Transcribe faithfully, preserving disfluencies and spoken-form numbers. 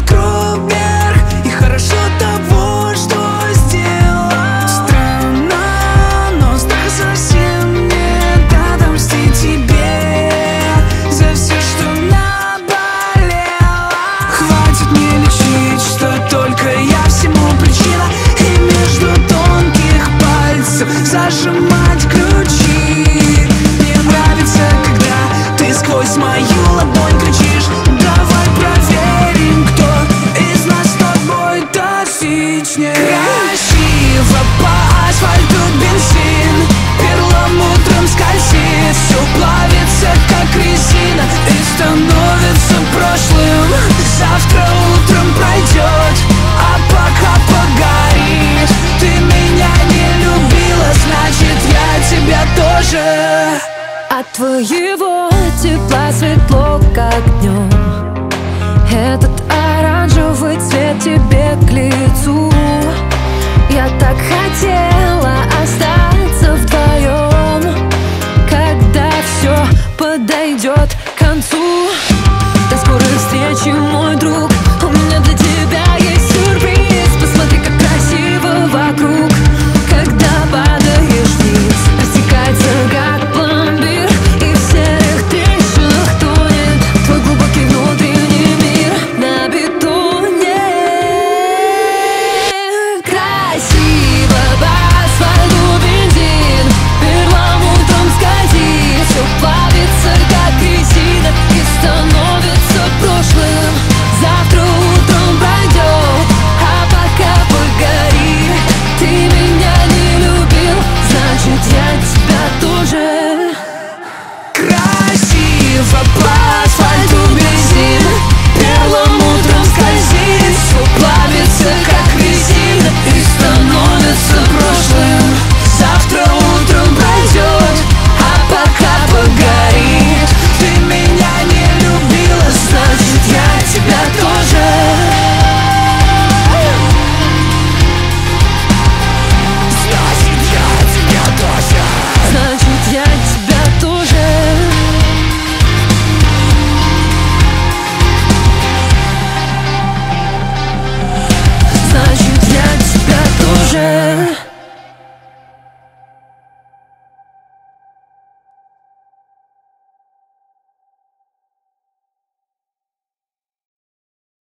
делает круг вверх, и хорошо того, что сделал. Странно, но страха совсем нет. Отомстить тебе за все, что наболело. Хватит мне лечить, что только я всему причина, и между тонких пальцев зажимать ключи. Мне нравится, когда ты сквозь мою ладонь кричишь: давай проверим, кто из нас с тобой токсичнее. Красиво по асфальту бензин перламутром скользит, все плавится, как резина, и становится прошлым. Завтра утром пройдет, а пока погорит. Ты меня не любила, значит я тебя тоже. От твоего тепла светло, как днем. Этот оранжевый цвет тебе к лицу.